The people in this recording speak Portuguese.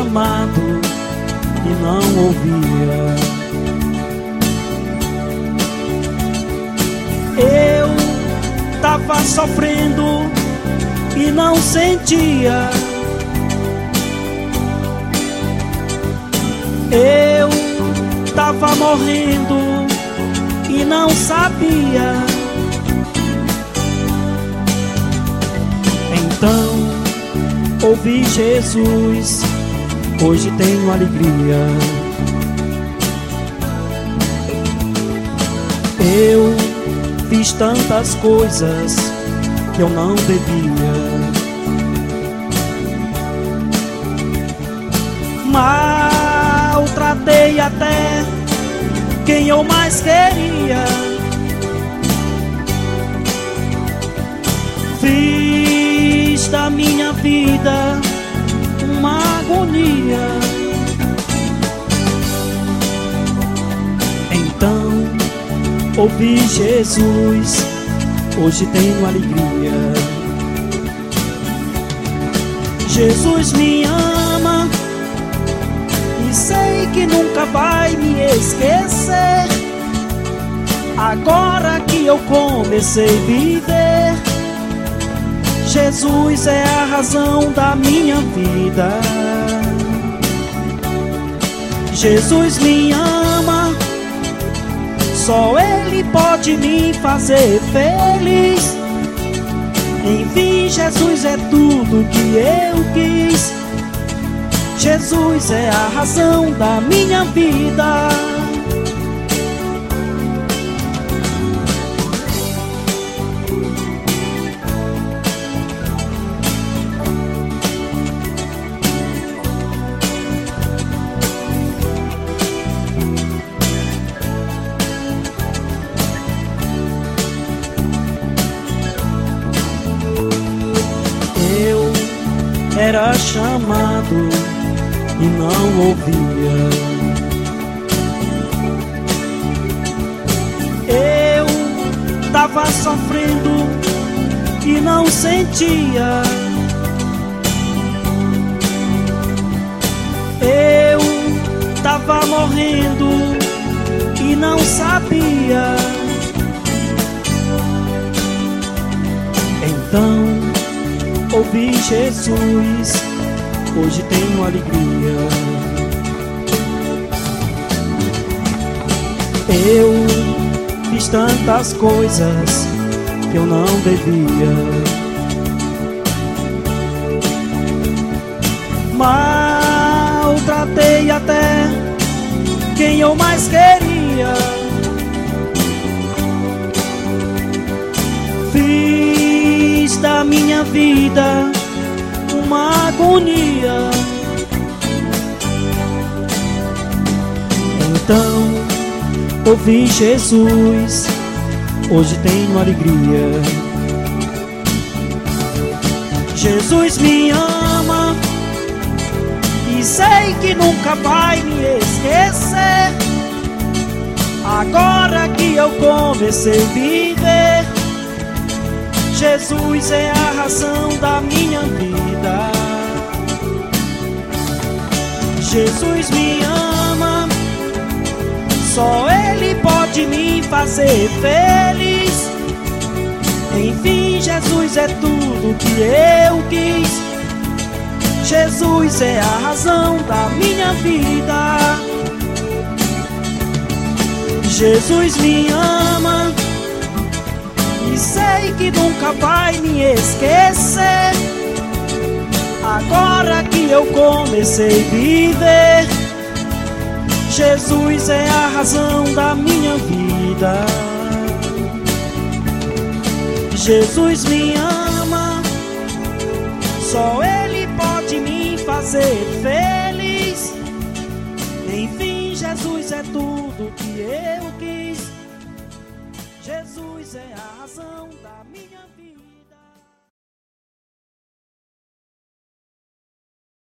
chamado e não ouvia. Eu tava sofrendo e não sentia. Eu tava morrendo e não sabia. Então ouvi Jesus, hoje tenho alegria. Eu fiz tantas coisas que eu não devia, maltratei até quem eu mais queria. Fiz da minha vida uma agonia. Então ouvi Jesus, hoje tenho alegria. Jesus me ama e sei que nunca vai me esquecer. Agora que eu comecei a viver, Jesus é a razão da minha vida. Jesus me ama, só Ele pode me fazer feliz. Enfim, Jesus é tudo que eu quis. Jesus é a razão da minha vida. Era chamado e não ouvia. Eu tava sofrendo e não sentia. Eu tava morrendo e não sabia. Então ouvi Jesus, hoje tenho alegria. Eu fiz tantas coisas que eu não devia, maltratei até quem eu mais queria. Fiz da minha vida uma agonia. Então ouvi Jesus, hoje tenho alegria. Jesus me ama e sei que nunca vai me esquecer. Agora que eu comecei a viver, Jesus é a razão da minha vida. Jesus me ama, só Ele pode me fazer feliz. Enfim, Jesus é tudo que eu quis. Jesus é a razão da minha vida. Jesus me ama e sei que nunca vai me esquecer. Agora que eu comecei a viver, Jesus é a razão da minha vida. Jesus me ama, só Ele pode me fazer feliz. Enfim, Jesus é tudo que eu quis. Jesus é a razão da minha vida.